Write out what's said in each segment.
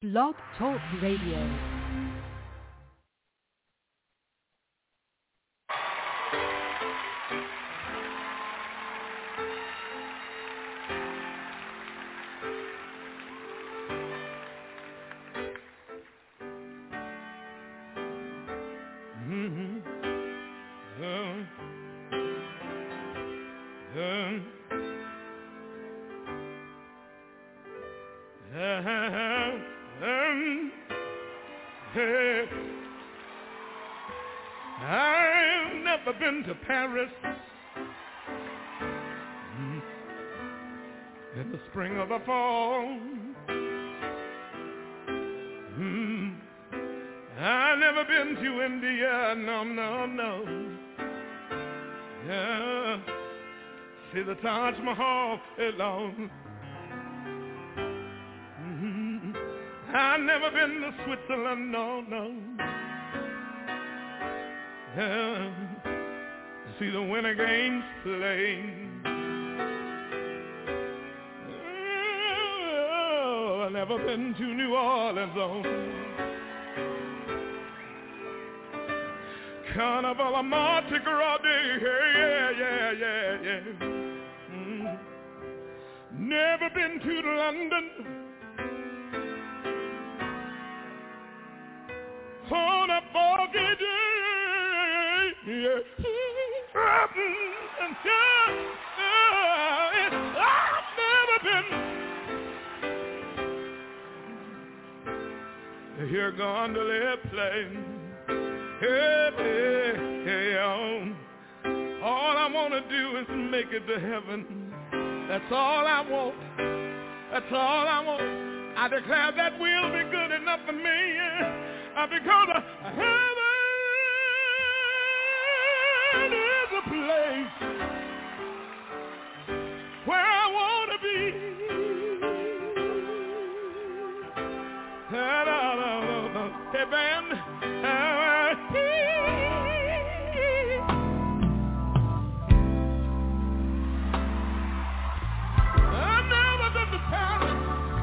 Blog Talk Radio. I've never been to Paris in the spring or the fall. I've never been to India, no. Yeah. See the Taj Mahal alone. I've never been to Switzerland, no. Yeah. See the Winter Games playing. Oh, I've never been to New Orleans, Carnival of Mardi Gras Day, yeah. Never been to London. On a foggy day, yeah. I've never been. Here gondola plane. Hey, all I want to do is make it to heaven. That's all I want. I declare that will be good enough for me. Because heaven is a place where I want to be. Hey, band. I've never been to Paris.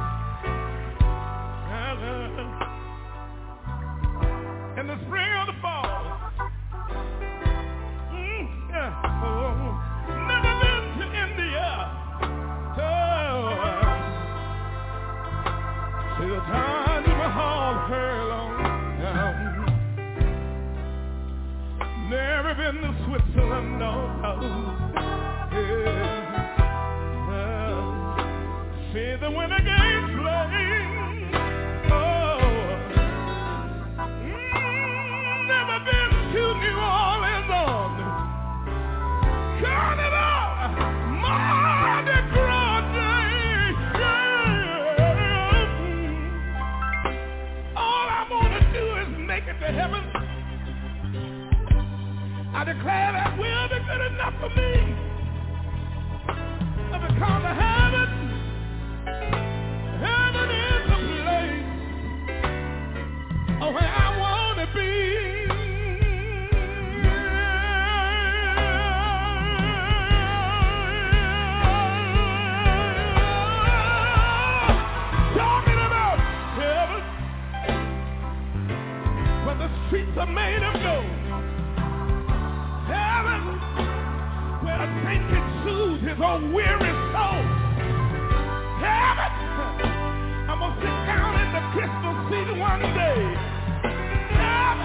In the spring or the fall. Never been to India. See the Taj Mahal down. Never been to Switzerland, no. See the Winter Games playing. To New Orleans on Carnival Mardi Gras Day, yeah. All I want to do is make it to heaven. I declare that will be good enough for me. Because heaven is a place where I want to be. Streets are made of gold. Heaven, where a saint can soothe his own weary soul. Heaven, I'm gonna sit down in the crystal seat one day. Heaven,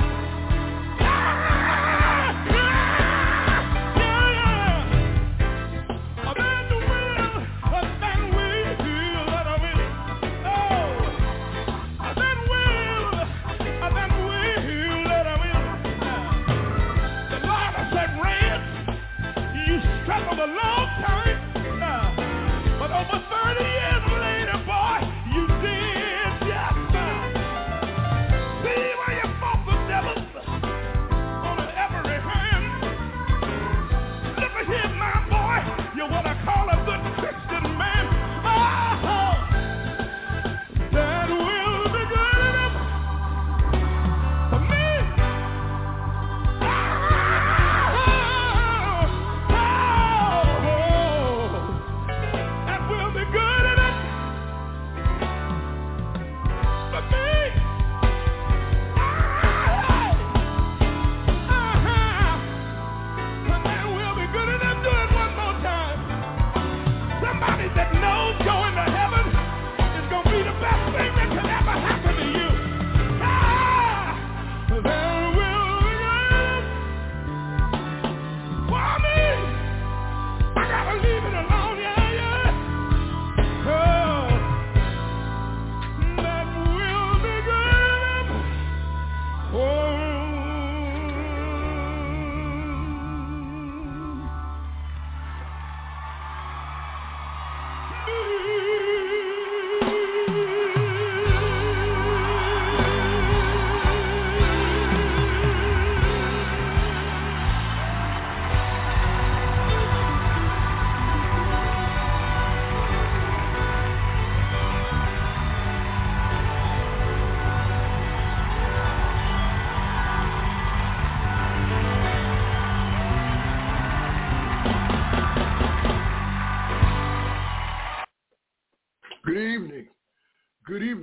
a long time, but over 30 years later, boy, you did just fine.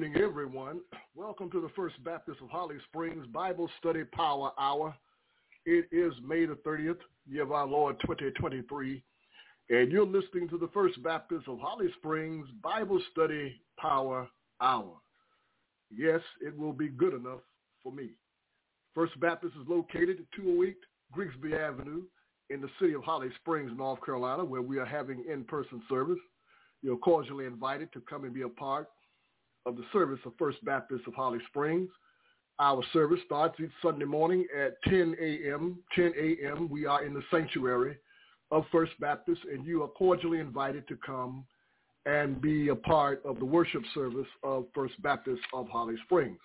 evening, everyone. Welcome to the First Baptist of Holly Springs Bible Study Power Hour. It is May the 30th, year of our Lord 2023, and you're listening to the First Baptist of Holly Springs Bible Study Power Hour. Yes, it will be good enough for me. First Baptist is located at 208 Grigsby Avenue in the city of Holly Springs, North Carolina, where we are having in-person service. You're cordially invited to come and be a part of the service of First Baptist of Holly Springs. Our service starts each Sunday morning at 10 a.m. 10 a.m. We are in the sanctuary of First Baptist, and you are cordially invited to come and be a part of the worship service of First Baptist of Holly Springs.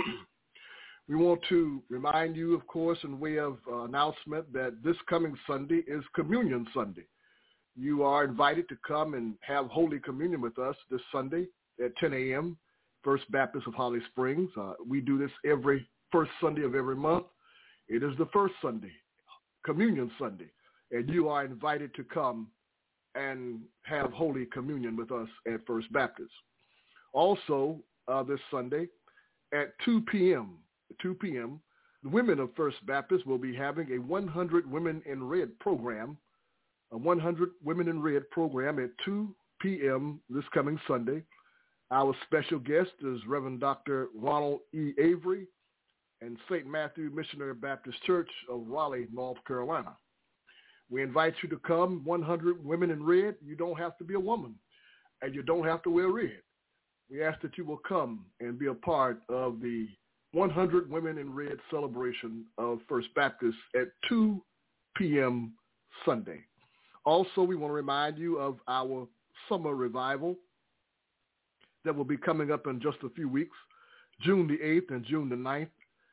We want to remind you, of course, in way of announcement, that this coming Sunday is Communion Sunday. You are invited to come and have Holy Communion with us this Sunday at 10 a.m., First Baptist of Holly Springs. We do this every first Sunday of every month. It is the first Sunday, Communion Sunday, and you are invited to come and have Holy Communion with us at First Baptist. Also, this Sunday at 2 p.m., the women of First Baptist will be having a 100 Women in Red program, a 100 Women in Red program at 2 p.m. this coming Sunday. Our special guest is Reverend Dr. Ronald E. Avery and St. Matthew Missionary Baptist Church of Raleigh, North Carolina. We invite you to come, 100 Women in Red. You don't have to be a woman, and you don't have to wear red. We ask that you will come and be a part of the 100 Women in Red celebration of First Baptist at 2 p.m. Sunday. Also, we want to remind you of our summer revival that will be coming up in just a few weeks, June the 8th and June the 9th.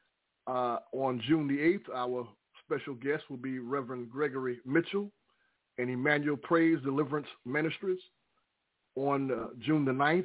On June the 8th, our special guest will be Reverend Gregory Mitchell and Emmanuel Praise Deliverance Ministries. On June the 9th,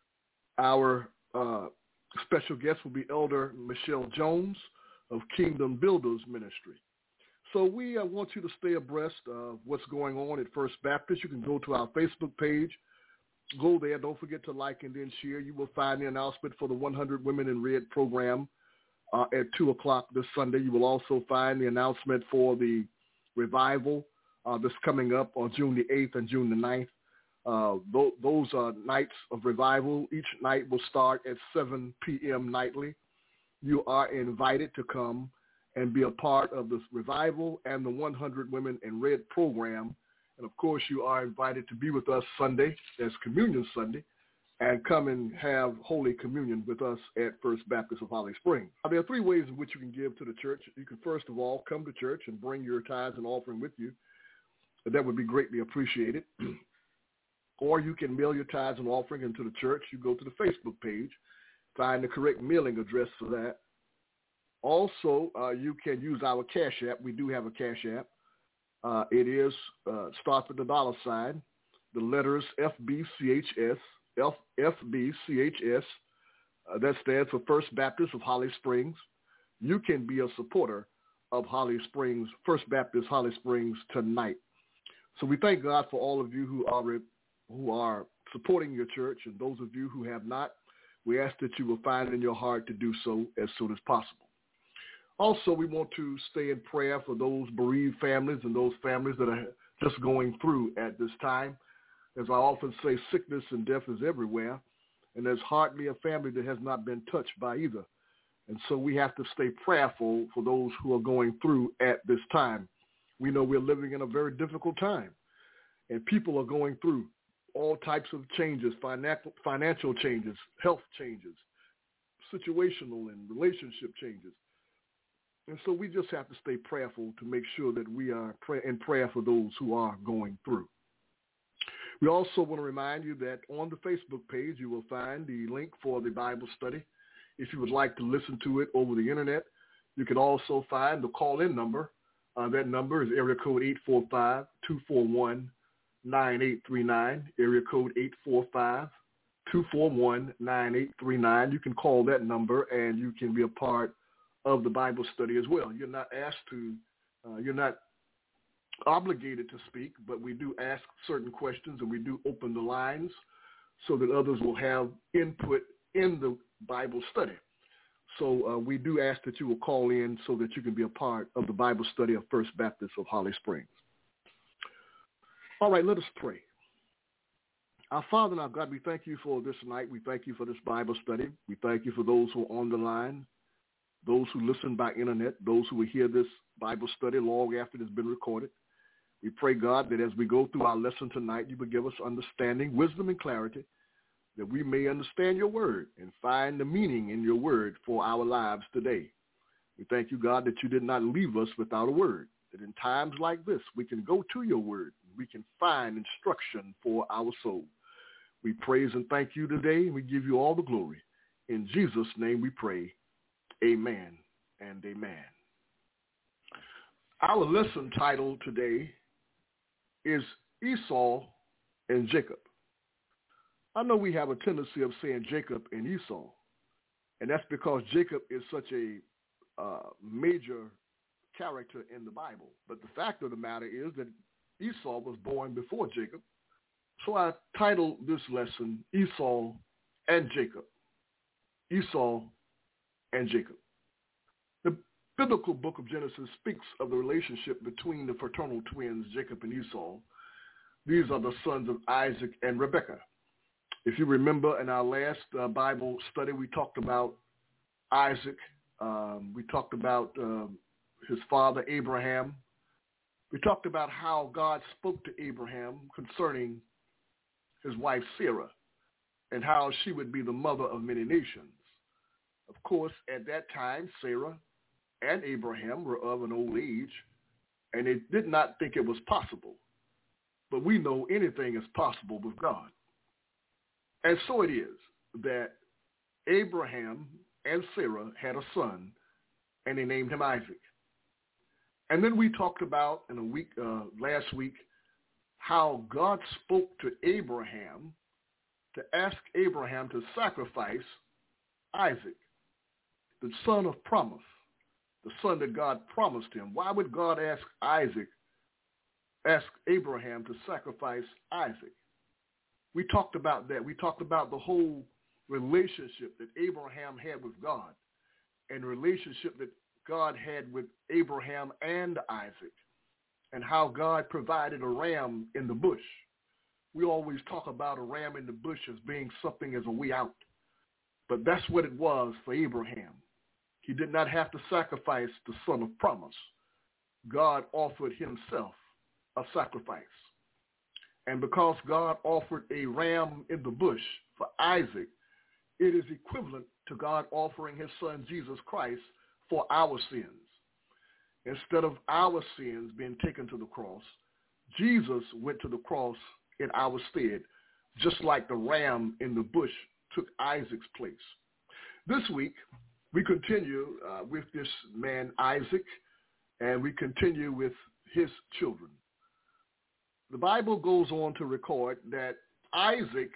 our special guest will be Elder Michelle Jones of Kingdom Builders Ministry. So we want you to stay abreast of what's going on at First Baptist. You can go to our Facebook page. Go there. Don't forget to like and then share. You will find the announcement for the 100 Women in Red program at 2 o'clock this Sunday. You will also find the announcement for the revival that's coming up on June the 8th and June the 9th. Those are nights of revival. Each night will start at 7 p.m. nightly. You are invited to come and be a part of this revival and the 100 Women in Red program. And, of course, you are invited to be with us Sunday, as Communion Sunday, and come and have Holy Communion with us at First Baptist of Holly Springs. There are three ways in which you can give to the church. You can, first of all, come to church and bring your tithes and offering with you. That would be greatly appreciated. Or you can mail your tithes and offering into the church. You go to the Facebook page, find the correct mailing address for that. Also, you can use our Cash App. We do have a Cash App. It is starts with the $, the letters FBCHS, FBCHS. That stands for First Baptist of Holly Springs. You can be a supporter of Holly Springs, First Baptist Holly Springs tonight. So we thank God for all of you who are supporting your church, and those of you who have not, we ask that you will find it in your heart to do so as soon as possible. Also, we want to stay in prayer for those bereaved families and those families that are just going through at this time. As I often say, sickness and death is everywhere, and there's hardly a family that has not been touched by either. And so we have to stay prayerful for those who are going through at this time. We know we're living in a very difficult time, and people are going through all types of changes, financial changes, health changes, situational and relationship changes. And so we just have to stay prayerful to make sure that we are in prayer for those who are going through. We also want to remind you that on the Facebook page, you will find the link for the Bible study. If you would like to listen to it over the internet, you can also find the call-in number. That number is area code 845-241-9839, area code 845-241-9839. You can call that number and you can be a part of the Bible study as well. You're not asked to, you're not obligated to speak, but we do ask certain questions and we do open the lines so that others will have input in the Bible study. So we do ask that you will call in so that you can be a part of the Bible study of First Baptist of Holly Springs. All right, let us pray. Our Father and our God, we thank you for this night. We thank you for this Bible study. We thank you for those who are on the line, those who listen by internet, those who will hear this Bible study long after it has been recorded. We pray, God, that as we go through our lesson tonight, you will give us understanding, wisdom, and clarity, that we may understand your word and find the meaning in your word for our lives today. We thank you, God, that you did not leave us without a word, that in times like this, we can go to your word. We can find instruction for our soul. We praise and thank you today, and we give you all the glory. In Jesus' name we pray, amen and amen. Our lesson title today is Esau and Jacob. I know we have a tendency of saying Jacob and Esau, and that's because Jacob is such a major character in the Bible. But the fact of the matter is that Esau was born before Jacob. So I titled this lesson, Esau and Jacob. Esau and Jacob. The biblical book of Genesis speaks of the relationship between the fraternal twins, Jacob and Esau. These are the sons of Isaac and Rebekah. If you remember in our last Bible study, we talked about Isaac. We talked about his father, Abraham. We talked about how God spoke to Abraham concerning his wife, Sarah, and how she would be the mother of many nations. Of course, at that time, Sarah and Abraham were of an old age, and they did not think it was possible. But we know anything is possible with God. And so it is that Abraham and Sarah had a son, and they named him Isaac. And then we talked about last week how God spoke to Abraham to ask Abraham to sacrifice Isaac, the son of promise, the son that God promised him. Why would God ask Abraham to sacrifice Isaac? We talked about that. We talked about the whole relationship that Abraham had with God and the relationship that God had with Abraham and Isaac, and how God provided a ram in the bush. We always talk about a ram in the bush as being something as a way out, but that's what it was for Abraham. He did not have to sacrifice the son of promise. God offered himself a sacrifice. And because God offered a ram in the bush for Isaac, it is equivalent to God offering his son Jesus Christ for our sins. Instead of our sins being taken to the cross, Jesus went to the cross in our stead, just like the ram in the bush took Isaac's place. This week, we continue with this man Isaac, and we continue with his children. The Bible goes on to record that Isaac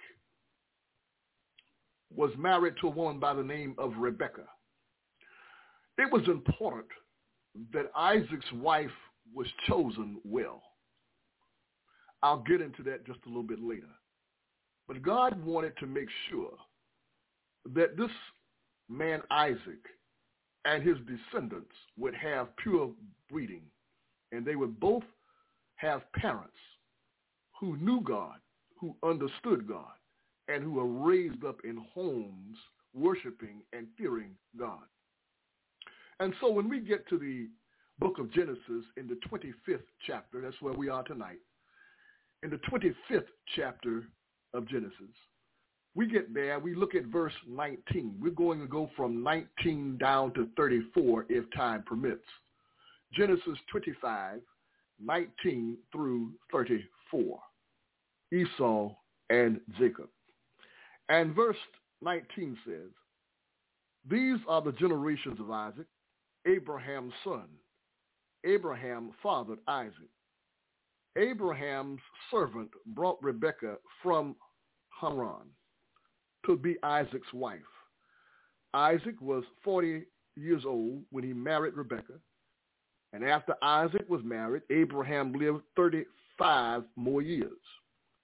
was married to a woman by the name of Rebekah. It was important that Isaac's wife was chosen well. I'll get into that just a little bit later. But God wanted to make sure that this man Isaac and his descendants would have pure breeding, and they would both have parents who knew God, who understood God, and who were raised up in homes worshiping and fearing God. And so when we get to the book of Genesis in the 25th chapter, that's where we are tonight, in the 25th chapter of Genesis, we get there, we look at verse 19. We're going to go from 19 down to 34 if time permits. Genesis 25, 19 through 34. Esau and Jacob. And verse 19 says, "These are the generations of Isaac, Abraham's son. Abraham fathered Isaac. Abraham's servant brought Rebekah from Haran to be Isaac's wife. Isaac was 40 years old when he married Rebekah, and after Isaac was married, Abraham lived 35 more years.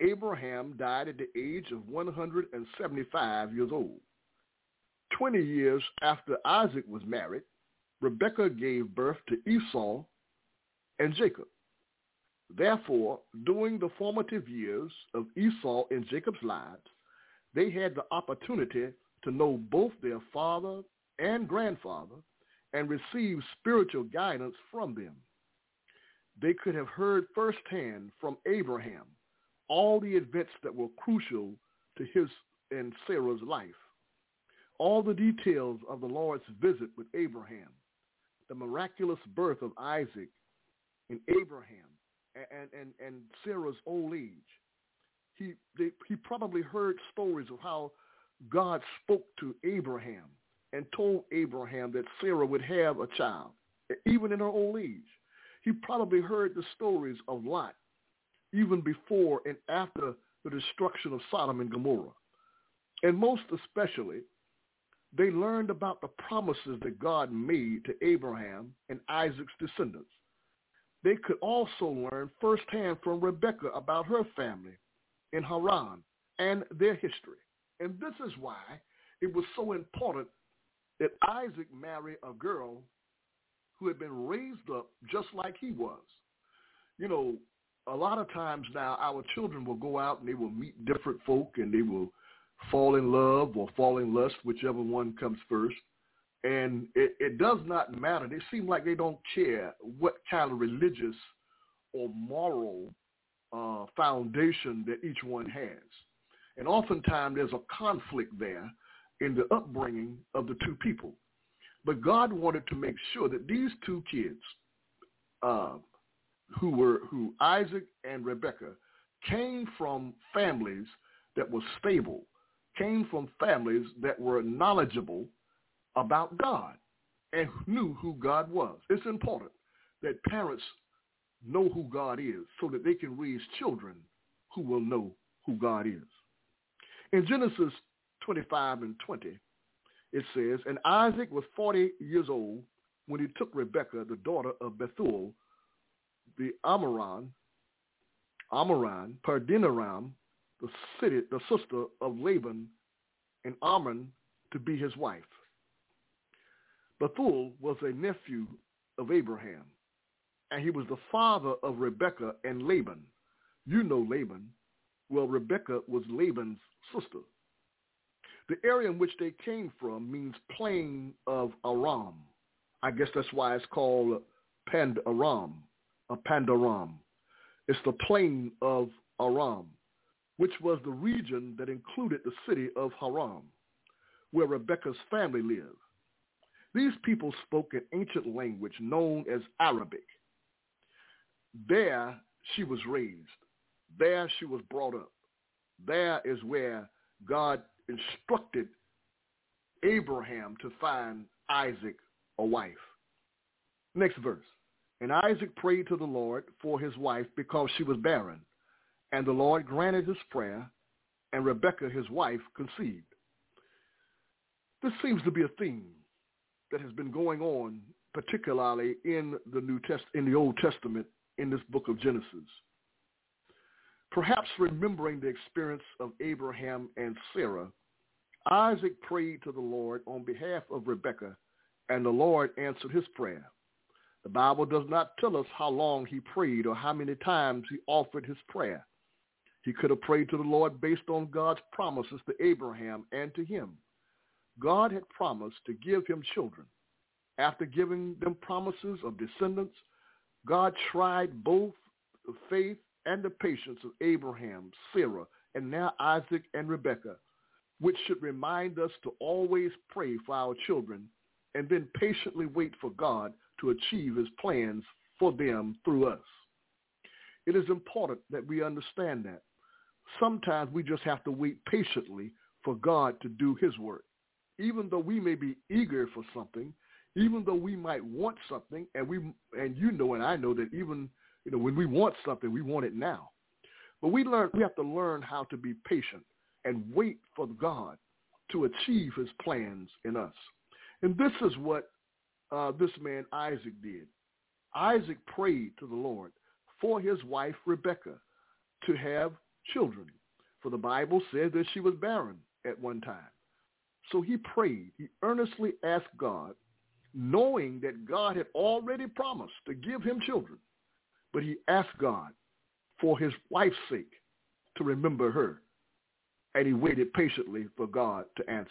Abraham died at the age of 175 years old. 20 years after Isaac was married, Rebekah gave birth to Esau and Jacob. Therefore, during the formative years of Esau and Jacob's lives, they had the opportunity to know both their father and grandfather and receive spiritual guidance from them. They could have heard firsthand from Abraham all the events that were crucial to his and Sarah's life, all the details of the Lord's visit with Abraham, the miraculous birth of Isaac and Abraham and Sarah's old age. He probably heard stories of how God spoke to Abraham and told Abraham that Sarah would have a child, even in her old age. He probably heard the stories of Lot, even before and after the destruction of Sodom and Gomorrah. And most especially, they learned about the promises that God made to Abraham and Isaac's descendants. They could also learn firsthand from Rebekah about her family in Haran and their history. And this is why it was so important that Isaac marry a girl who had been raised up just like he was. You know, a lot of times now our children will go out and they will meet different folk and they will fall in love or fall in lust, whichever one comes first. And it does not matter. They seem like they don't care what kind of religious or moral foundation that each one has. And oftentimes there's a conflict there in the upbringing of the two people. But God wanted to make sure that these two kids, who Isaac and Rebekah, came from families that were stable, came from families that were knowledgeable about God and knew who God was. It's important that parents know who God is so that they can raise children who will know who God is. In Genesis 25 and 20, it says, "And Isaac was 40 years old when he took Rebekah, the daughter of Bethuel, the Amaran, Pardinaram, the sister of Laban, and Amram, to be his wife." Bethuel was a nephew of Abraham, and he was the father of Rebekah and Laban. You know Laban. Well, Rebekah was Laban's sister. The area in which they came from means plain of Aram. I guess that's why it's called Pandaram. It's the plain of Aram, which was the region that included the city of Haran, where Rebekah's family lived. These people spoke an ancient language known as Arabic. There she was raised. There she was brought up. There is where God instructed Abraham to find Isaac a wife. Next verse. "And Isaac prayed to the Lord for his wife because she was barren. And the Lord granted his prayer, and Rebekah, his wife, conceived." This seems to be a theme that has been going on, particularly in the Old Testament, in this book of Genesis. Perhaps remembering the experience of Abraham and Sarah, Isaac prayed to the Lord on behalf of Rebekah, and the Lord answered his prayer. The Bible does not tell us how long he prayed or how many times he offered his prayer. He could have prayed to the Lord based on God's promises to Abraham and to him. God had promised to give him children. After giving them promises of descendants, God tried both the faith and the patience of Abraham, Sarah, and now Isaac and Rebekah, which should remind us to always pray for our children and then patiently wait for God to achieve his plans for them through us. It is important that we understand that. Sometimes we just have to wait patiently for God to do his work. Even though we may be eager for something, even though we might want something, and I know that even when we want something, we want it now. But we have to learn how to be patient and wait for God to achieve his plans in us. And this is what this man Isaac did. Isaac prayed to the Lord for his wife Rebekah to have children, for the Bible says that she was barren at one time. So he prayed. He earnestly asked God, knowing that God had already promised to give him children. But he asked God for his wife's sake to remember her. And he waited patiently for God to answer.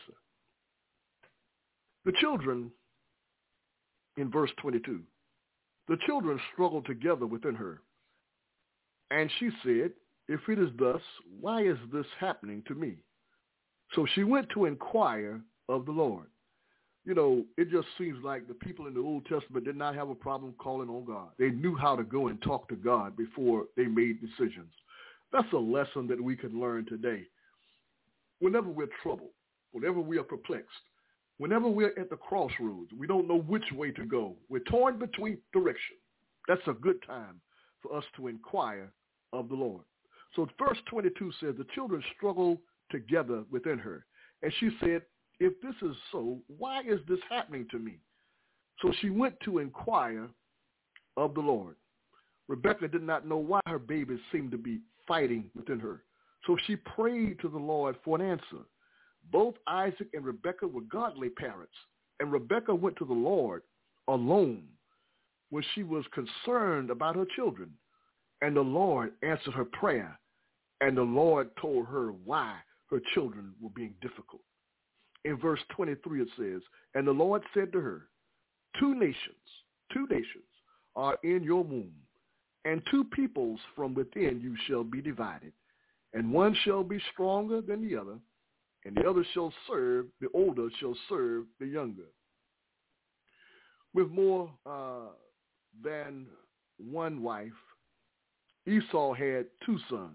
The children, in verse 22, the children struggled together within her. And she said, if it is thus, why is this happening to me? So she went to inquire of the Lord. You know, it just seems like the people in the Old Testament did not have a problem calling on God. They knew how to go and talk to God before they made decisions. That's a lesson that we can learn today. Whenever we're troubled, whenever we are perplexed, whenever we're at the crossroads, we don't know which way to go. We're torn between directions. That's a good time for us to inquire of the Lord. So verse 22 says, the children struggled together within her. And she said, if this is so, why is this happening to me? So she went to inquire of the Lord. Rebekah did not know why her babies seemed to be fighting within her. So she prayed to the Lord for an answer. Both Isaac and Rebekah were godly parents, and Rebekah went to the Lord alone when she was concerned about her children. And the Lord answered her prayer, and the Lord told her why her children were being difficult. In verse 23 it says, and the Lord said to her, two nations are in your womb, and two peoples from within you shall be divided, and one shall be stronger than the other, and the other shall serve, the older shall serve the younger. With more than one wife, Esau had two sons.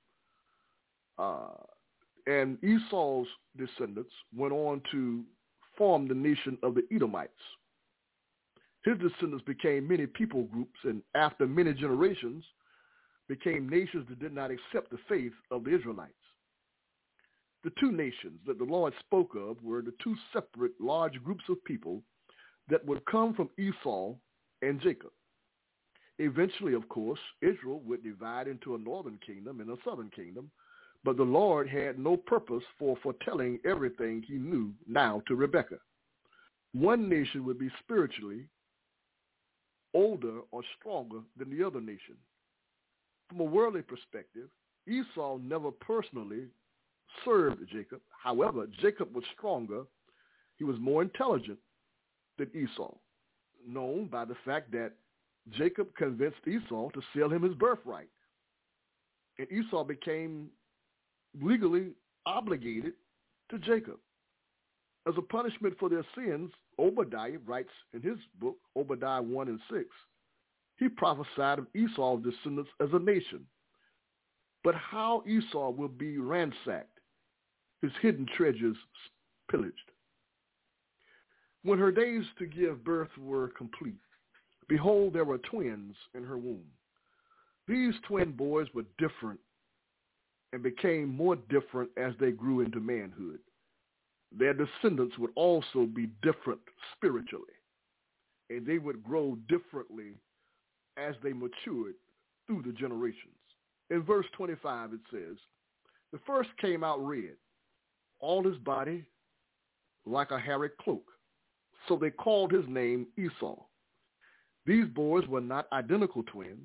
And Esau's descendants went on to form the nation of the Edomites. His descendants became many people groups, and after many generations, became nations that did not accept the faith of the Israelites. The two nations that the Lord spoke of were the two separate large groups of people that would come from Esau and Jacob. Eventually, of course, Israel would divide into a northern kingdom and a southern kingdom, but the Lord had no purpose for foretelling everything he knew now to Rebekah. One nation would be spiritually older or stronger than the other nation. From a worldly perspective, Esau never personally served Jacob. However, Jacob was stronger. He was more intelligent than Esau, known by the fact that Jacob convinced Esau to sell him his birthright. And Esau became legally obligated to Jacob. As a punishment for their sins, Obadiah writes in his book, Obadiah 1 and 6, he prophesied of Esau's descendants as a nation, but how Esau will be ransacked, his hidden treasures pillaged. When her days to give birth were complete, behold, there were twins in her womb. These twin boys were different and became more different as they grew into manhood. Their descendants would also be different spiritually, and they would grow differently as they matured through the generations. In verse 25 it says, the first came out red, all his body like a hairy cloak. So they called his name Esau. These boys were not identical twins.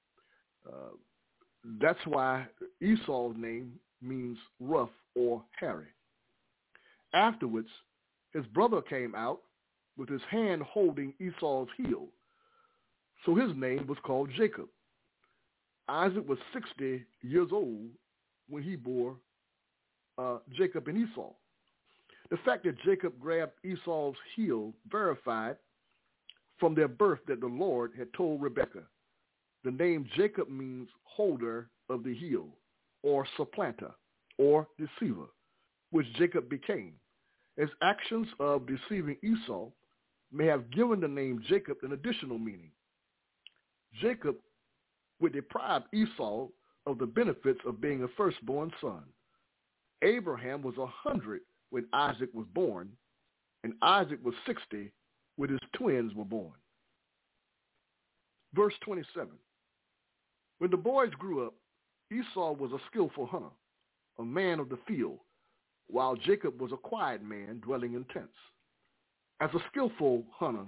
That's why Esau's name means rough or hairy. Afterwards, his brother came out with his hand holding Esau's heel. So his name was called Jacob. Isaac was 60 years old when he bore Jacob and Esau. The fact that Jacob grabbed Esau's heel verified from their birth that the Lord had told Rebekah. The name Jacob means holder of the heel, or supplanter, or deceiver, which Jacob became. His actions of deceiving Esau may have given the name Jacob an additional meaning. Jacob would deprive Esau of the benefits of being a firstborn son. Abraham was 100 when Isaac was born, and Isaac was 60 when his twins were born. Verse 27. When the boys grew up, Esau was a skillful hunter, a man of the field, while Jacob was a quiet man dwelling in tents. As a skillful hunter,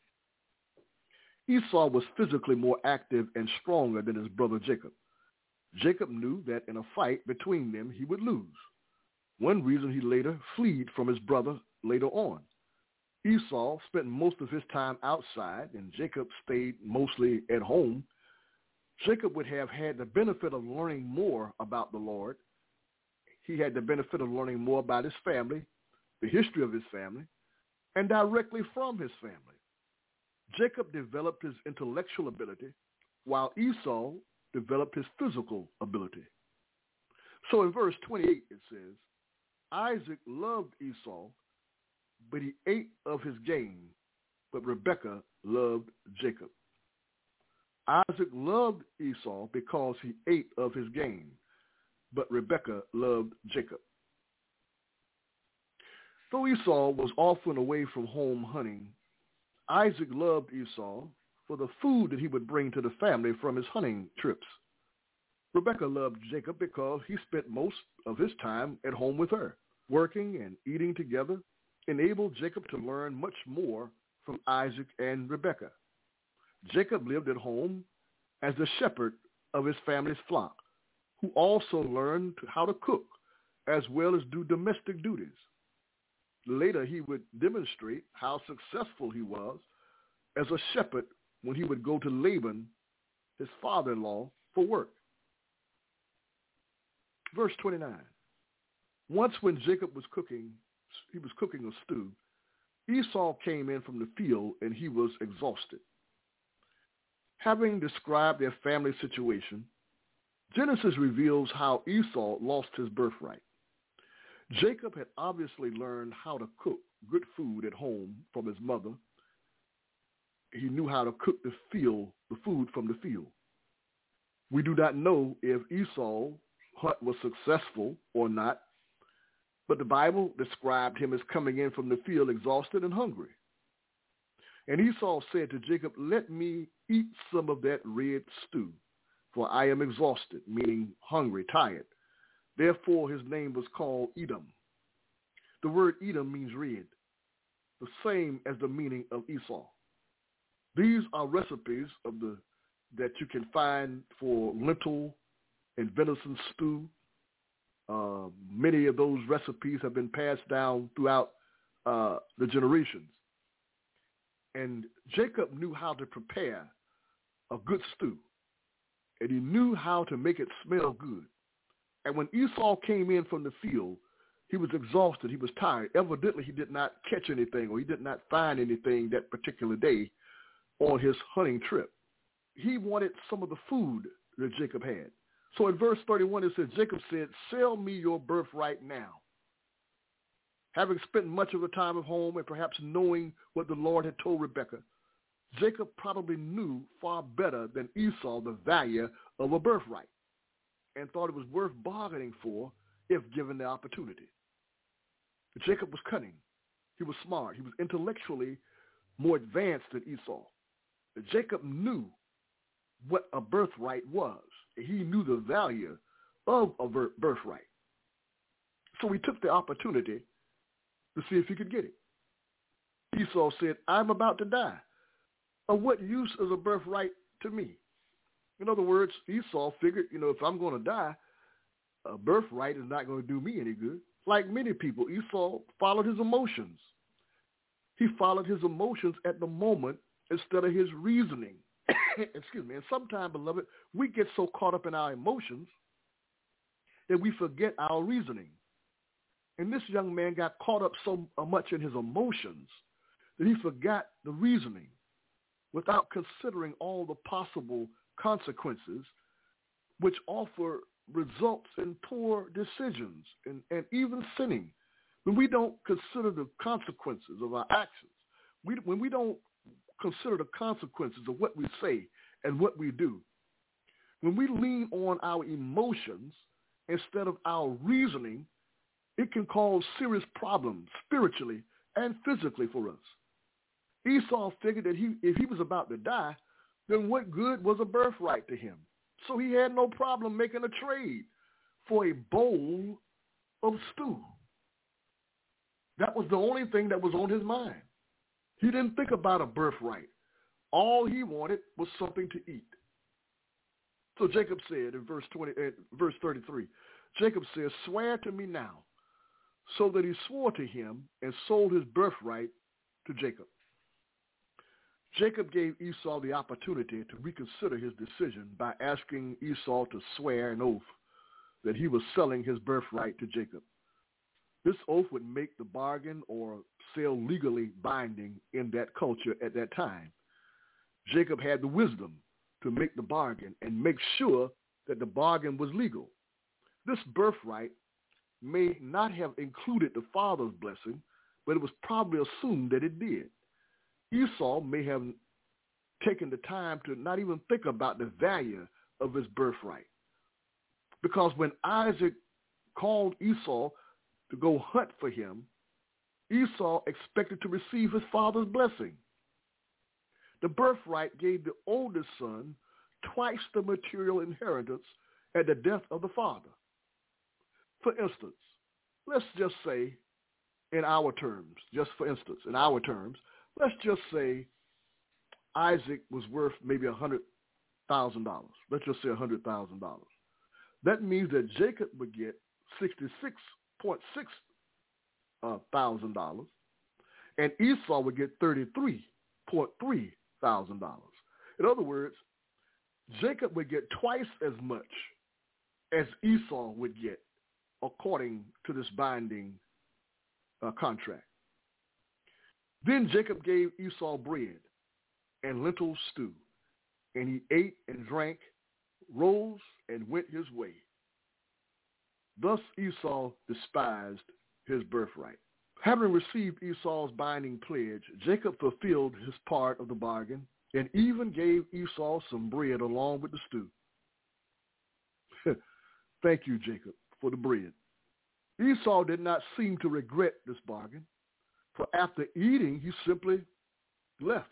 Esau was physically more active and stronger than his brother Jacob. Jacob knew that in a fight between them he would lose. One reason he later fled from his brother later on. Esau spent most of his time outside, and Jacob stayed mostly at home. Jacob would have had the benefit of learning more about the Lord. He had the benefit of learning more about his family, the history of his family, and directly from his family. Jacob developed his intellectual ability, while Esau developed his physical ability. So in verse 28 it says, Isaac loved Esau, but he ate of his game, but Rebekah loved Jacob. Isaac loved Esau because he ate of his game, but Rebekah loved Jacob. Though Esau was often away from home hunting, Isaac loved Esau for the food that he would bring to the family from his hunting trips. Rebekah loved Jacob because he spent most of his time at home with her. Working and eating together enabled Jacob to learn much more from Isaac and Rebekah. Jacob lived at home as the shepherd of his family's flock, who also learned how to cook as well as do domestic duties. Later, he would demonstrate how successful he was as a shepherd when he would go to Laban, his father-in-law, for work. Verse 29. Once when Jacob was cooking a stew, Esau came in from the field and he was exhausted. Having described their family situation, Genesis reveals how Esau lost his birthright. Jacob had obviously learned how to cook good food at home from his mother. He knew how to cook the food from the field. We do not know if Esau's hunt was successful or not, but the Bible described him as coming in from the field exhausted and hungry. And Esau said to Jacob, let me eat some of that red stew, for I am exhausted, meaning hungry, tired. Therefore his name was called Edom. The word Edom means red, the same as the meaning of Esau. These are recipes that you can find for lentil and venison stew. Many of those recipes have been passed down throughout the generations. And Jacob knew how to prepare a good stew, and he knew how to make it smell good. And when Esau came in from the field, he was exhausted, he was tired. Evidently, he did not catch anything, or he did not find anything that particular day on his hunting trip. He wanted some of the food that Jacob had. So in verse 31, it says, Jacob said, sell me your birthright now. Having spent much of the time at home and perhaps knowing what the Lord had told Rebekah, Jacob probably knew far better than Esau the value of a birthright and thought it was worth bargaining for if given the opportunity. Jacob was cunning. He was smart. He was intellectually more advanced than Esau. Jacob knew what a birthright was. He knew the value of a birthright. So he took the opportunity to see if he could get it. Esau said, I'm about to die. Of what use is a birthright to me? In other words, Esau figured, if I'm going to die, a birthright is not going to do me any good. Like many people, Esau followed his emotions. He followed his emotions at the moment instead of his reasoning. Excuse me. And sometimes, beloved, we get so caught up in our emotions that we forget our reasoning. And this young man got caught up so much in his emotions that he forgot the reasoning without considering all the possible consequences, which offer results in poor decisions and even sinning. When we don't consider the consequences of our actions, when we don't consider the consequences of what we say and what we do, when we lean on our emotions instead of our reasoning, it can cause serious problems spiritually and physically for us. Esau figured that if he was about to die, then what good was a birthright to him? So he had no problem making a trade for a bowl of stew. That was the only thing that was on his mind. He didn't think about a birthright. All he wanted was something to eat. So Jacob said in verse 33, Jacob says, swear to me now. So that he swore to him and sold his birthright to Jacob. Jacob gave Esau the opportunity to reconsider his decision by asking Esau to swear an oath that he was selling his birthright to Jacob. This oath would make the bargain or sale legally binding in that culture at that time. Jacob had the wisdom to make the bargain and make sure that the bargain was legal. This birthright may not have included the father's blessing, but it was probably assumed that it did. Esau may have taken the time to not even think about the value of his birthright. Because when Isaac called Esau to go hunt for him, Esau expected to receive his father's blessing. The birthright gave the oldest son twice the material inheritance at the death of the father. For instance, let's just say in our terms, let's just say Isaac was worth maybe $100,000. Let's just say $100,000. That means that Jacob would get $66.6 thousand, and Esau would get $33.3 thousand. In other words, Jacob would get twice as much as Esau would get, according to this binding contract. Then Jacob gave Esau bread and lentil stew, and he ate and drank, rose and went his way. Thus Esau despised his birthright. Having received Esau's binding pledge, Jacob fulfilled his part of the bargain and even gave Esau some bread along with the stew. Thank you, Jacob, for the bread. Esau did not seem to regret this bargain, for after eating, he simply left.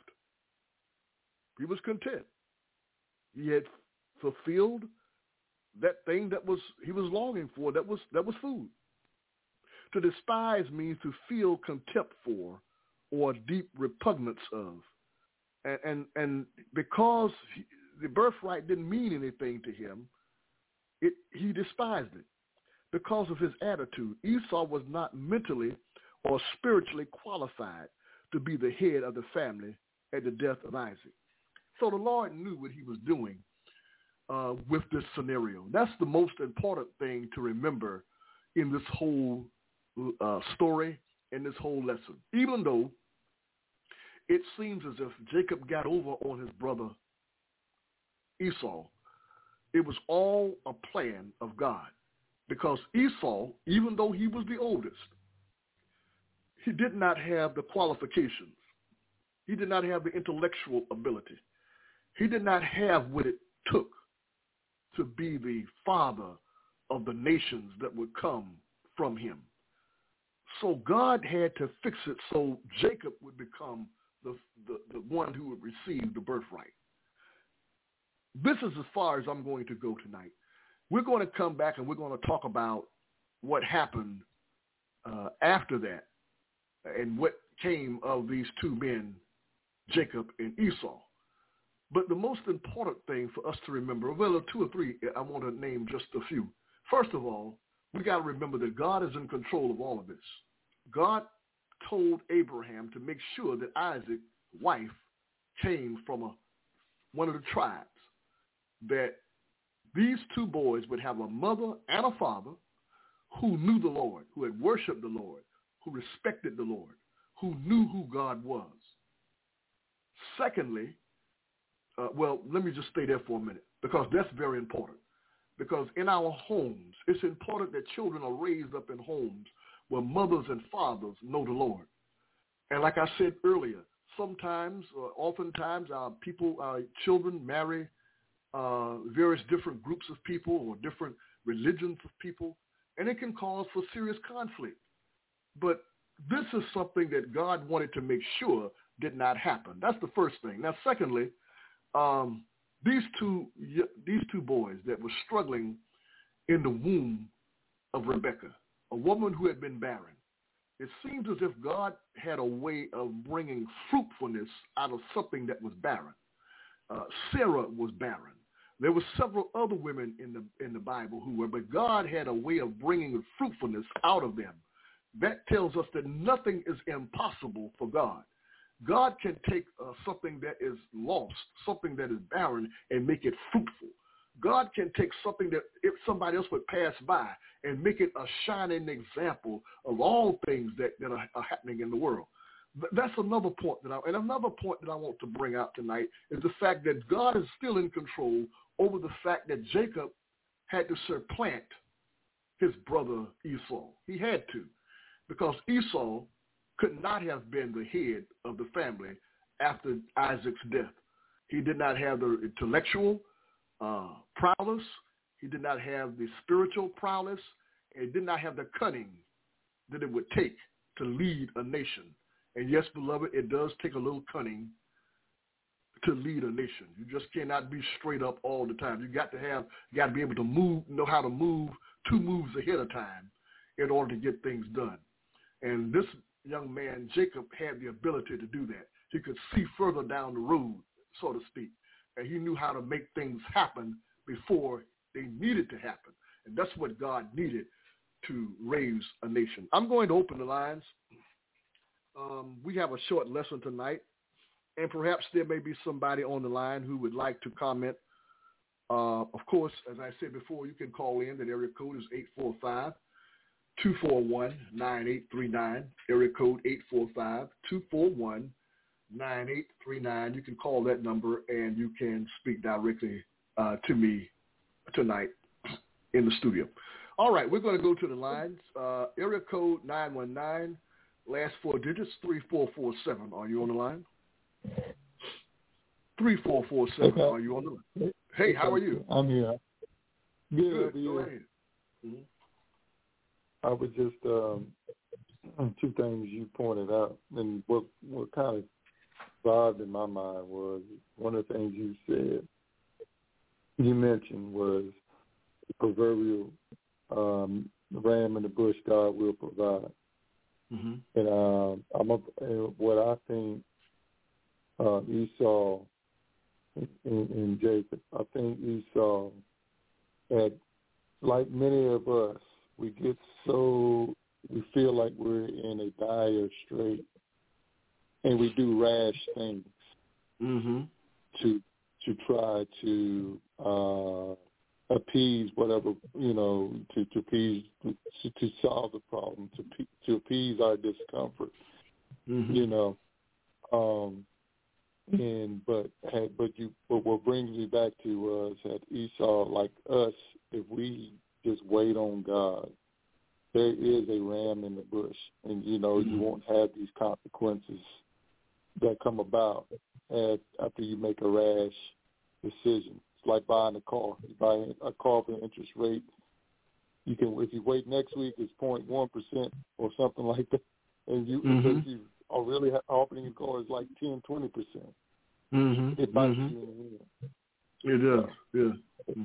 He was content. He had fulfilled that thing that he was longing for, that was food. To despise means to feel contempt for or deep repugnance of. And because the birthright didn't mean anything to him, he despised it. Because of his attitude, Esau was not mentally or spiritually qualified to be the head of the family at the death of Isaac. So the Lord knew what he was doing with this scenario. That's the most important thing to remember in this whole story and this whole lesson. Even though it seems as if Jacob got over on his brother Esau, it was all a plan of God. Because Esau, even though he was the oldest, he did not have the qualifications. He did not have the intellectual ability. He did not have what it took to be the father of the nations that would come from him. So God had to fix it so Jacob would become the one who would receive the birthright. This is as far as I'm going to go tonight. We're going to come back and we're going to talk about what happened after that and what came of these two men, Jacob and Esau. But the most important thing for us to remember, well, two or three, I want to name just a few. First of all, we got to remember that God is in control of all of this. God told Abraham to make sure that Isaac's wife came from one of the tribes, that these two boys would have a mother and a father who knew the Lord, who had worshiped the Lord, who respected the Lord, who knew who God was. Secondly, let me just stay there for a minute, because that's very important. Because in our homes, it's important that children are raised up in homes where mothers and fathers know the Lord. And like I said earlier, oftentimes our children marry various different groups of people or different religions of people, and it can cause for serious conflict. But this is something that God wanted to make sure did not happen. That's the first thing. Now, secondly, these two boys that were struggling in the womb of Rebekah, a woman who had been barren. It seems as if God had a way of bringing fruitfulness out of something that was barren. Sarah was barren. There were several other women in the Bible who were, but God had a way of bringing fruitfulness out of them. That tells us that nothing is impossible for God. God can take something that is lost, something that is barren, and make it fruitful. God can take something that if somebody else would pass by and make it a shining example of all things that are happening in the world. That's another point another point that I want to bring out tonight is the fact that God is still in control over the fact that Jacob had to supplant his brother Esau. He had to, because Esau could not have been the head of the family after Isaac's death. He did not have the intellectual prowess. He did not have the spiritual prowess. And he did not have the cunning that it would take to lead a nation. And yes, beloved, it does take a little cunning to lead a nation. You just cannot be straight up all the time. You got to be able to know how to move 2 moves ahead of time in order to get things done. And this young man, Jacob, had the ability to do that. He could see further down the road, so to speak. And he knew how to make things happen before they needed to happen. And that's what God needed to raise a nation. I'm going to open the lines. We have a short lesson tonight, and perhaps there may be somebody on the line who would like to comment. Of course, as I said before, you can call in. That area code is 845-241-9839. Area code 845-241-9839. You can call that number, and you can speak directly to me tonight in the studio. All right, we're going to go to the lines. Area code 919. Last 4 digits, 3447. Are you on the line? 3447. Are you on the line? Hey, how are you? I'm here. Good. Go ahead. Mm-hmm. I was just 2 things you pointed out, and what kind of vibed in my mind was one of the things you mentioned was the proverbial ram in the bush God will provide. Mm-hmm. And what I think Esau and Jacob, I think Esau had, like many of us, we feel like we're in a dire strait, and we do rash things to try to appease whatever, to appease, to solve the problem, to appease our discomfort, but what brings me back to that Esau, like us, if we just wait on God, there is a ram in the bush, and you won't have these consequences that come about after you make a rash decision. It's like buying a car. You buy a car for an interest rate. You can, if you wait next week, it's 0.1% or something like that, and because you are really opening your car is like 10-20%. It bites you in the end. It does. Yeah.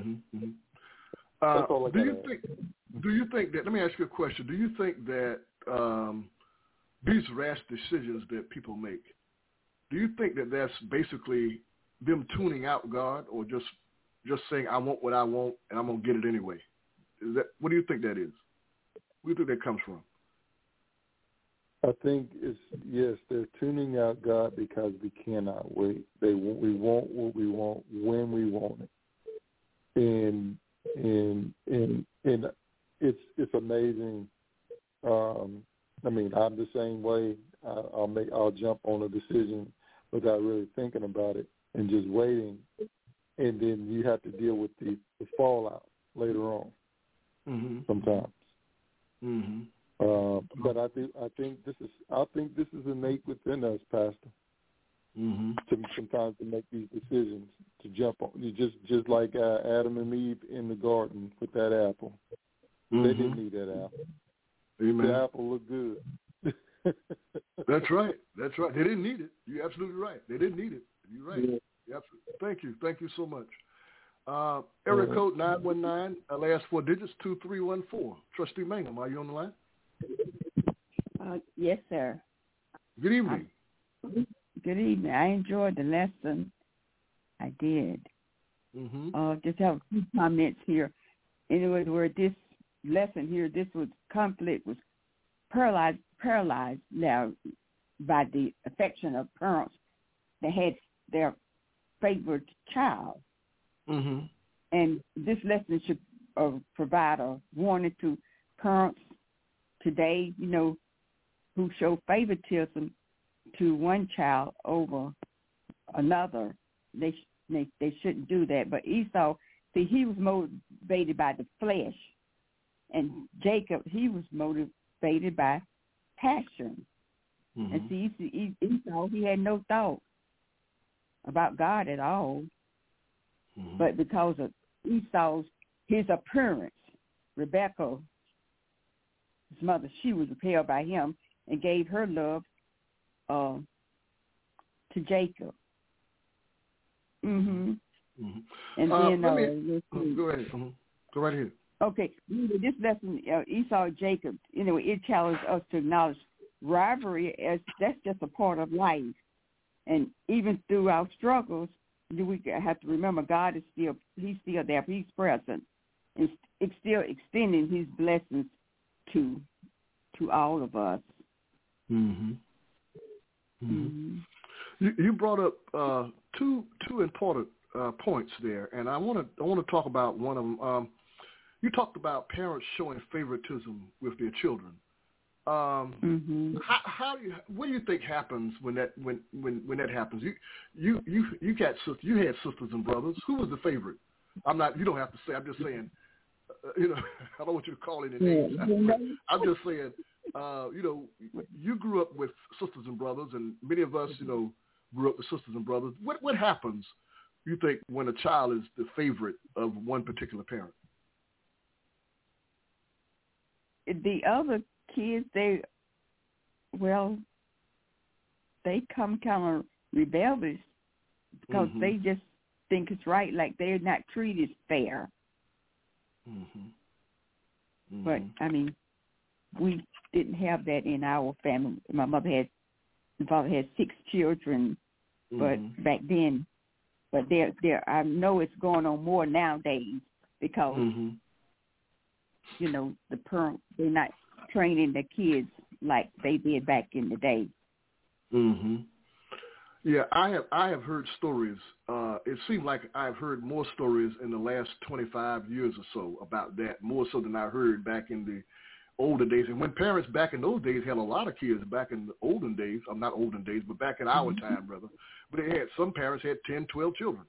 Do you think that? Let me ask you a question. Do you think that these rash decisions that people make, do you think that that's basically them tuning out God, or just saying I want what I want and I'm gonna get it anyway? What do you think that is? Where do you think that comes from? I think they're tuning out God because we cannot wait. We want what we want when we want it, and it's amazing. I'm the same way. I'll jump on a decision without really thinking about it and just waiting, and then you have to deal with the fallout later on. Sometimes. But I think this is innate within us, Pastor. Sometimes to make these decisions, to jump on. You just like Adam and Eve in the garden with that apple. They didn't need that apple. Amen. The apple looked good. That's right. They didn't need it. You're absolutely right. They didn't need it. You're right. Yeah. You're absolutely. Thank you so much. Area code 919, last 4 digits, 2314. Trustee Mangum, are you on the line? Yes, sir. Good evening. Good evening. I enjoyed the lesson. I did. Just have a few comments here. Anyway, where this lesson here, this was conflict was paralyzed now by the affection of parents that had their favorite child. And this lesson should provide a warning to parents today, who show favoritism to one child over another. They shouldn't do that. But Esau, see, he was motivated by the flesh, and Jacob, he was motivated by passion. And see, Esau, he had no thought about God at all. But because of his appearance, Rebecca, his mother, she was repelled by him and gave her love to Jacob. And then go ahead. Go right ahead. Okay, this lesson, Esau and Jacob, it challenges us to acknowledge rivalry as that's just a part of life. And even through our struggles, we have to remember God is he's still there. He's present. And it's still extending his blessings to all of us. You brought up two important points there, and I want to talk about one of them. You talked about parents showing favoritism with their children. What do you think happens when that happens? You had sisters and brothers. Who was the favorite? You don't have to say. I'm just saying. I don't want you to call any names. I'm just saying. You grew up with sisters and brothers, and many of us, grew up with sisters and brothers. What happens, you think, when a child is the favorite of one particular parent? The other kids, they come kind of rebellious because they just think it's right, like they're not treated fair. But, I mean, we didn't have that in our family. My father had 6 children, but back then, but I know it's going on more nowadays because, the parents, they're not training the kids like they did back in the day. Yeah, I have heard stories. It seems like I've heard more stories in the last 25 years or so about that, more so than I heard back in the older days. And when parents back in those days had a lot of kids back in the olden days, not olden days, but back in our time, brother. But some parents had 10, 12 children.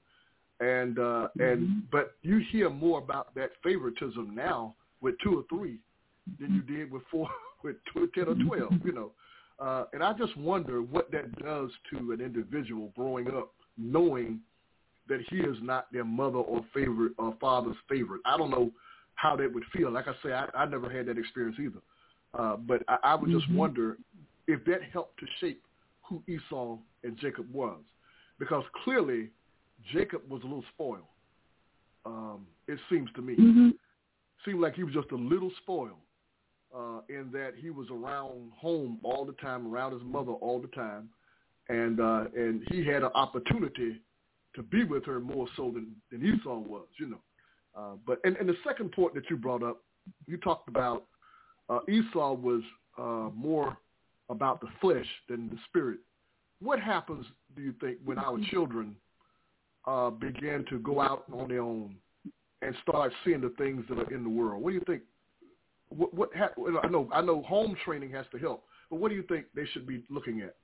But you hear more about that favoritism now with 2 or 3 than you did with 4, with 10 or 12, and I just wonder what that does to an individual growing up, knowing that he is not their mother or favorite or father's favorite. I don't know how that would feel. Like I say, I never had that experience either. But I would just wonder if that helped to shape who Esau and Jacob was, because clearly Jacob was a little spoiled. It seems to me. Seemed like he was just a little spoiled. In that he was around home all the time, around his mother all the time, and he had an opportunity to be with her more so than Esau was, But the second point that you brought up, you talked about Esau was more about the flesh than the spirit. What happens, do you think, when our children begin to go out on their own and start seeing the things that are in the world? What do you think? I know home training has to help, but what do you think they should be looking at?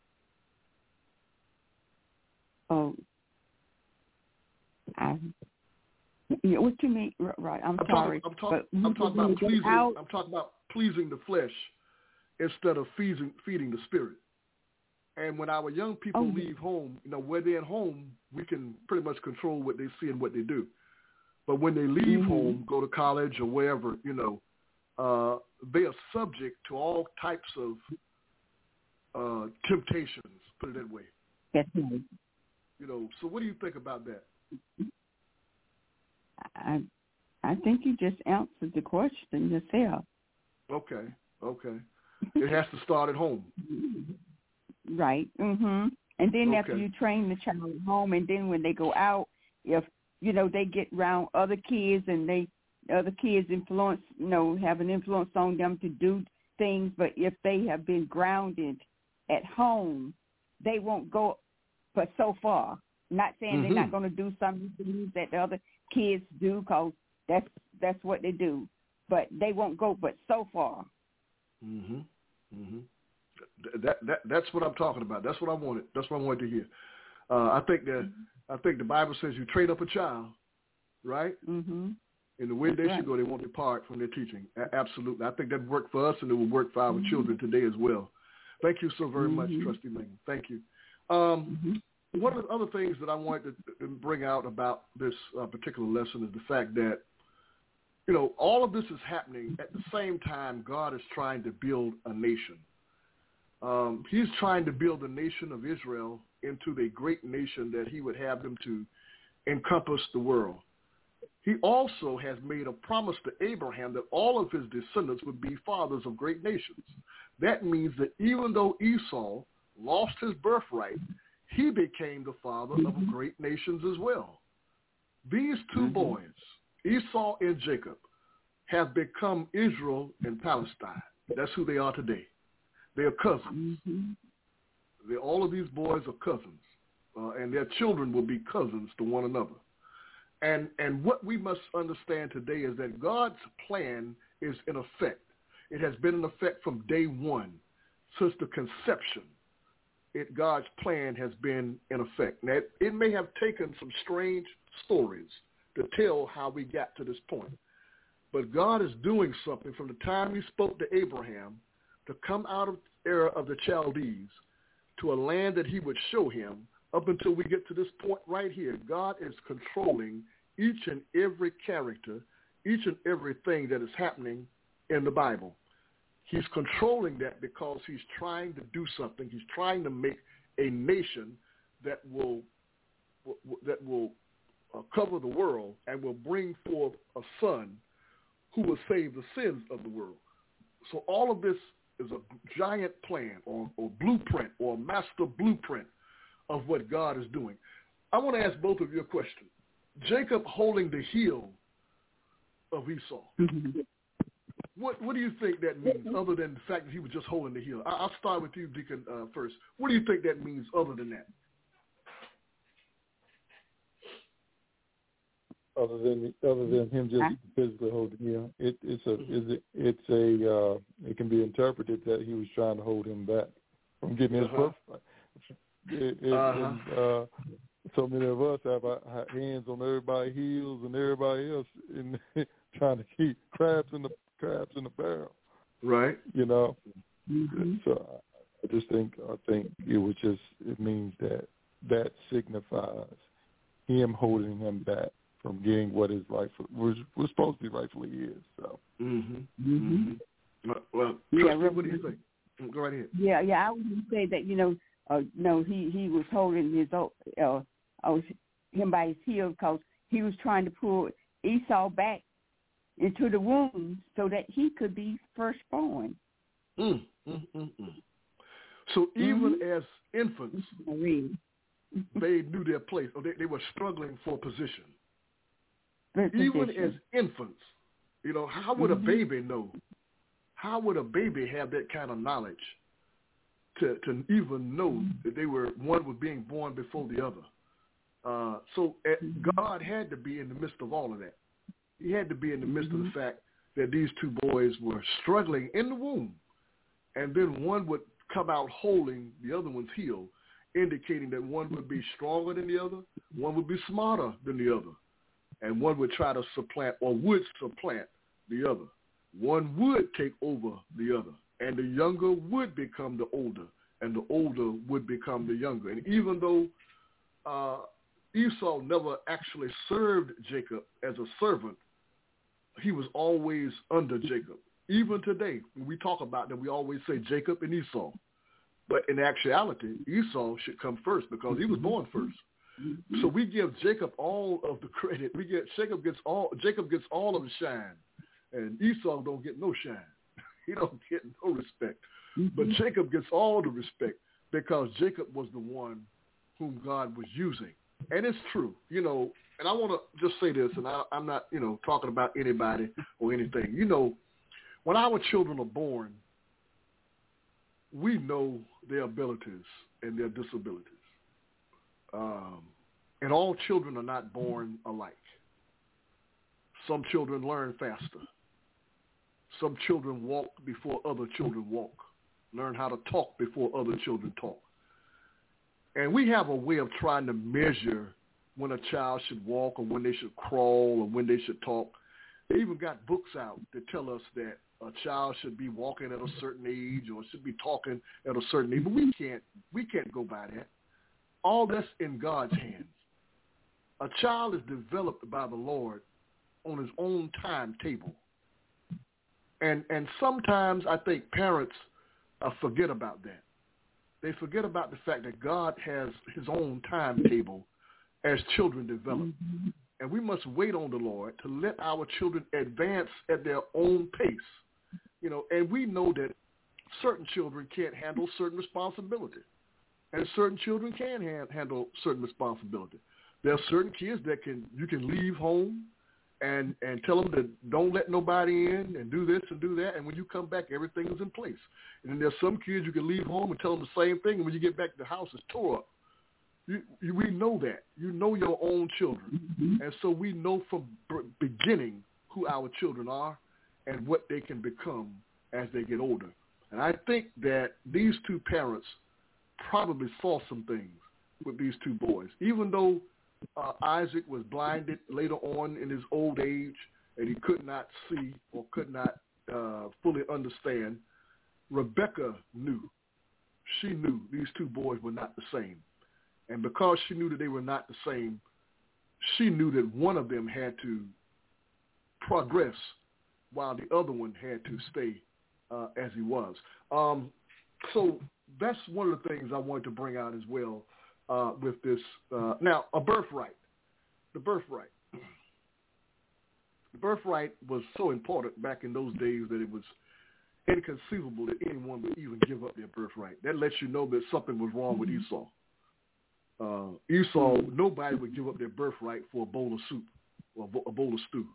What you mean? Right, I'm sorry. I'm talking about pleasing. I'm talking about pleasing the flesh instead of feeding the spirit. And when our young people leave home, where they're at home, we can pretty much control what they see and what they do. But when they leave home, go to college or wherever, they are subject to all types of temptations, put it that way. That's right. So what do you think about that? I think you just answered the question yourself. Okay. It has to start at home. Right. And then after you train the child at home, and then when they go out, if they get around other kids and other kids influence, have an influence on them to do things, but if they have been grounded at home, they won't go but so far. Not saying they're not going to do some things that the other kids do, because that's what they do, but they won't go but so far. That's what I'm talking about. That's what I wanted. That's what I wanted to hear. I think the Bible says you train up a child, right? In the way they should go, they won't depart from their teaching. Absolutely. I think that worked for us, and it will work for our children today as well. Thank you so very much, Trustee Megan. Thank you. One of the other things that I wanted to bring out about this particular lesson is the fact that, all of this is happening at the same time God is trying to build a nation. He's trying to build the nation of Israel into the great nation that he would have them to encompass the world. He also has made a promise to Abraham that all of his descendants would be fathers of great nations. That means that even though Esau lost his birthright, he became the father of great nations as well. These two boys, Esau and Jacob, have become Israel and Palestine. That's who they are today. They are cousins. All of these boys are cousins, and their children will be cousins to one another. And what we must understand today is that God's plan is in effect. It has been in effect from day one, since the conception. God's plan has been in effect. Now, it may have taken some strange stories to tell how we got to this point, but God is doing something from the time he spoke to Abraham to come out of the era of the Chaldees to a land that he would show him up until we get to this point right here. God is controlling each and every character, each and everything that is happening in the Bible. He's controlling that because he's trying to do something. He's trying to make a nation that will cover the world and will bring forth a son who will save the sins of the world. So all of this is a giant plan or blueprint or master blueprint of what God is doing. I want to ask both of you a question. Jacob holding the heel of Esau. What do you think that means, other than the fact that he was just holding the heel? I'll start with you, Deacon, first. What do you think that means, other than that? Other than him just physically holding the heel, it can be interpreted that he was trying to hold him back from getting his birthright. So many of us have our hands on everybody's heels and everybody else, and trying to keep crabs in the barrel. Right. So I think it means that signifies him holding him back from getting what his rightful was supposed to be rightfully is. So. Well, Trustee, what do you think? Go right ahead. Yeah. I would say that no, he was holding him by his heel because he was trying to pull Esau back into the womb so that he could be firstborn. So even as infants, they knew their place, or they were struggling for position. Even as infants, how would a baby know? How would a baby have that kind of knowledge to even know that one was being born before the other? So God had to be in the midst of all of that. He had to be in the midst of the fact that these two boys were struggling in the womb, and then one would come out holding the other one's heel, indicating that one would be stronger than the other, one would be smarter than the other, and one would try to supplant or would supplant the other. One would take over the other, and the younger would become the older, and the older would become the younger. And even though Esau never actually served Jacob as a servant, he was always under Jacob. Even today, when we talk about them, we always say Jacob and Esau. But in actuality, Esau should come first because he was born first. So we give Jacob all of the credit. Jacob gets all of the shine, and Esau don't get no shine. He don't get no respect. But Jacob gets all the respect because Jacob was the one whom God was using. And it's true, you know, and I want to just say this, and I'm not, you know, talking about anybody or anything. You know, when our children are born, we know their abilities and their disabilities. And all children are not born alike. Some children learn faster. Some children walk before other children walk, learn how to talk before other children talk. And we have a way of trying to measure when a child should walk or when they should crawl or when they should talk. They even got books out that tell us that a child should be walking at a certain age or should be talking at a certain age. But we can't go by that. All that's in God's hands. A child is developed by the Lord on his own timetable. And sometimes I think parents forget about that. They forget about the fact that God has his own timetable as children develop. And we must wait on the Lord to let our children advance at their own pace. You know, and we know that certain children can't handle certain responsibility. And certain children can handle certain responsibility. There are certain kids that you can leave home and tell them that don't let nobody in and do this and do that. And when you come back, everything is in place. And then there's some kids you can leave home and tell them the same thing. And when you get back, the house is tore up. We know that. You know your own children. And so we know from beginning who our children are and what they can become as they get older. And I think that these two parents probably saw some things with these two boys. Even though Isaac was blinded later on in his old age and he could not see or could not fully understand, Rebekah knew. She knew these two boys were not the same. And because she knew that they were not the same, she knew that one of them had to progress while the other one had to stay as he was. So that's one of the things I wanted to bring out as well with this. Now, a birthright. The birthright. The birthright was so important back in those days that it was inconceivable that anyone would even give up their birthright. That lets you know that something was wrong with Esau. Esau, nobody would give up their birthright for a bowl of soup or a bowl of stew.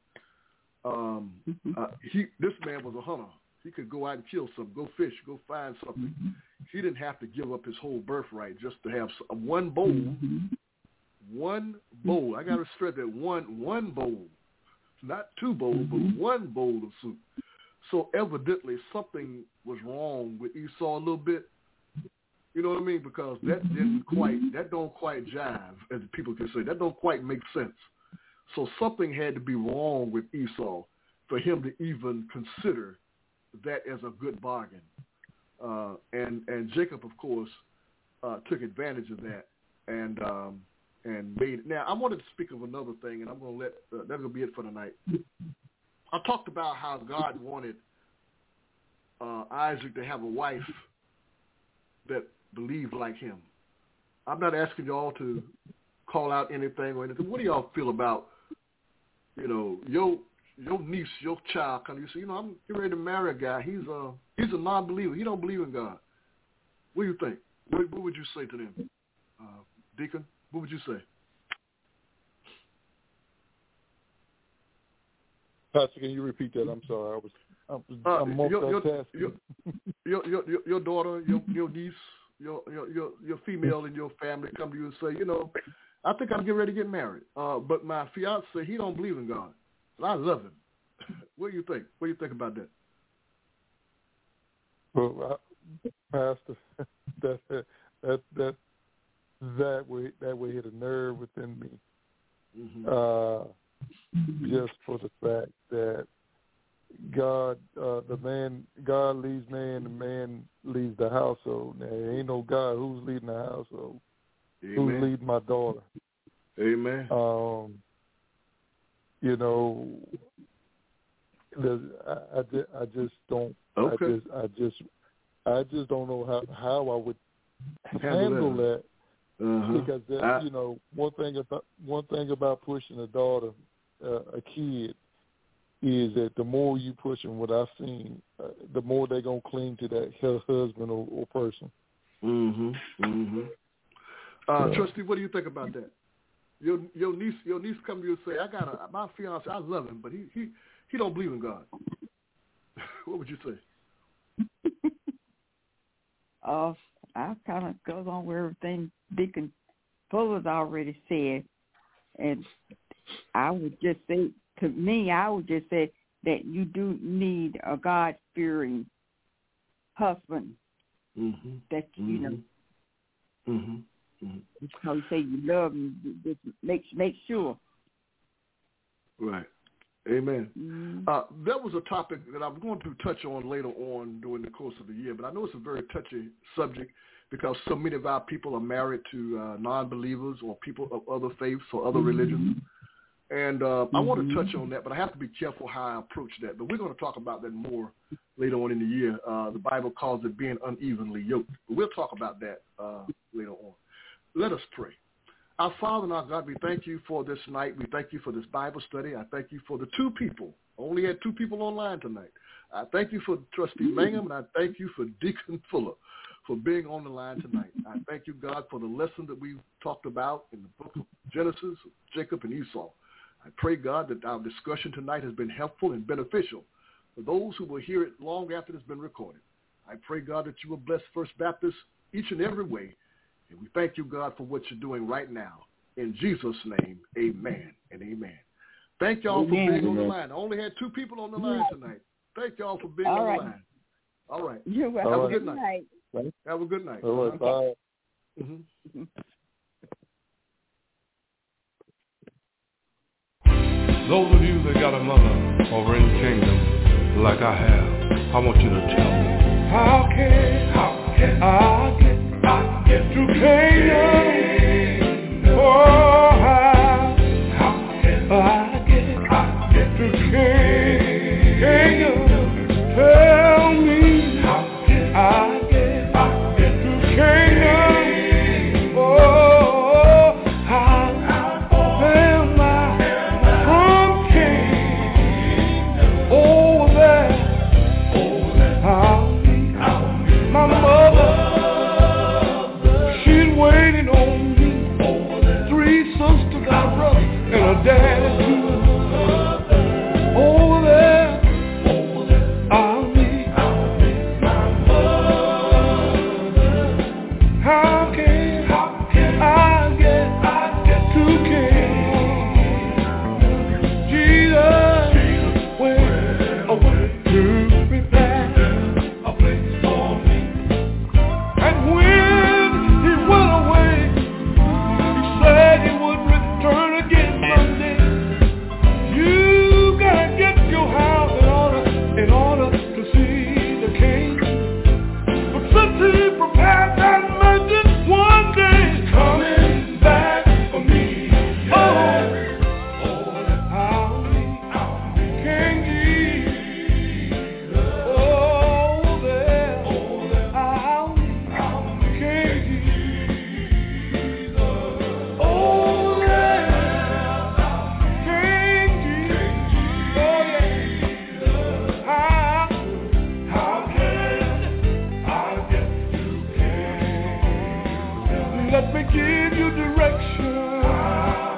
This man was a hunter. He could go out and kill something, go fish, go find something. He didn't have to give up his whole birthright just to have one bowl. One bowl. I got to stress that one bowl. Not two bowls, but one bowl of soup. So evidently something was wrong with Esau a little bit. You know what I mean? Because that don't quite jive, as people can say. That don't quite make sense. So something had to be wrong with Esau for him to even consider that as a good bargain. And Jacob, of course, took advantage of that and made it. Now, I wanted to speak of another thing, and I'm going to let that'll be it for tonight. I talked about how God wanted Isaac to have a wife that believed like him. I'm not asking y'all to call out anything or anything. What do y'all feel about, you know, your niece, your child come, you say, you know, I'm getting ready to marry a guy. He's a non-believer. He don't believe in God. What do you think? What would you say to them? Deacon, what would you say? Pastor, can you repeat that? I'm sorry. I'm multitasking. Your daughter, your niece, your female in your family come to you and say, you know, I think I'm getting ready to get married. But my fiance, he don't believe in God. And I love him. What do you think? What do you think about that? Well, Pastor, that way hit a nerve within me. Just for the fact that God leads man, and man leads the household. There ain't no God who's leading the household. Amen. Who's leading my daughter? Amen. You know, I just don't. Okay. I just don't know how I would handle that Because you know, one thing about pushing a daughter, a kid, is that the more you push them, what I've seen, the more they're gonna cling to that husband or person. Trustee, what do you think about that? Your niece come to you and say, "I got my fiance, I love him, but he don't believe in God." What would you say? I kind of goes on where everything Deacon Fuller's already said, and I would just say, to me, that you do need a God-fearing husband. That you know. How you say you love him, just make sure. Right. Amen. That was a topic that I'm going to touch on later on during the course of the year, but I know it's a very touchy subject because so many of our people are married to non-believers or people of other faiths or other religions. And I want to touch on that, but I have to be careful how I approach that. But we're going to talk about that more later on in the year. The Bible calls it being unevenly yoked. But we'll talk about that later on. Let us pray. Our Father and our God, we thank you for this night. We thank you for this Bible study. I thank you for the two people. I only had two people online tonight. I thank you for Trustee Mangum, and I thank you for Deacon Fuller for being on the line tonight. I thank you, God, for the lesson that we talked about in the book of Genesis, Jacob and Esau. I pray, God, that our discussion tonight has been helpful and beneficial for those who will hear it long after it's been recorded. I pray, God, that you will bless First Baptist each and every way. And we thank you, God, for what you're doing right now. In Jesus' name, amen and amen. Thank y'all for being on the line. I only had two people on the line tonight. Thank y'all for being on the line. All right. You're welcome. Have a good night. Have a good night. All right, bye. Those of you that got a mother over in the kingdom like I have, I want you to tell me, how can I get to Canaan? Oh, how can I get to Canaan? Tell me, how can I get to Canaan? Oh, how am I from Canaan? Over there, how my mother, she's waiting on me. 3 sisters and a brother and a dad too. Over there, I'll meet my mother. How can I get to Canaan? Jesus went away to prepare a place for me. And when he went away, he said he would return again someday. You gotta get your house in order to see the king. But since he prepared that mansion, one day he's coming back for me. Oh, how King Jesus. Oh, there, how King Jesus. Oh, there, King Jesus. Oh, yeah. How can I get to Canaan? Let me give you direction.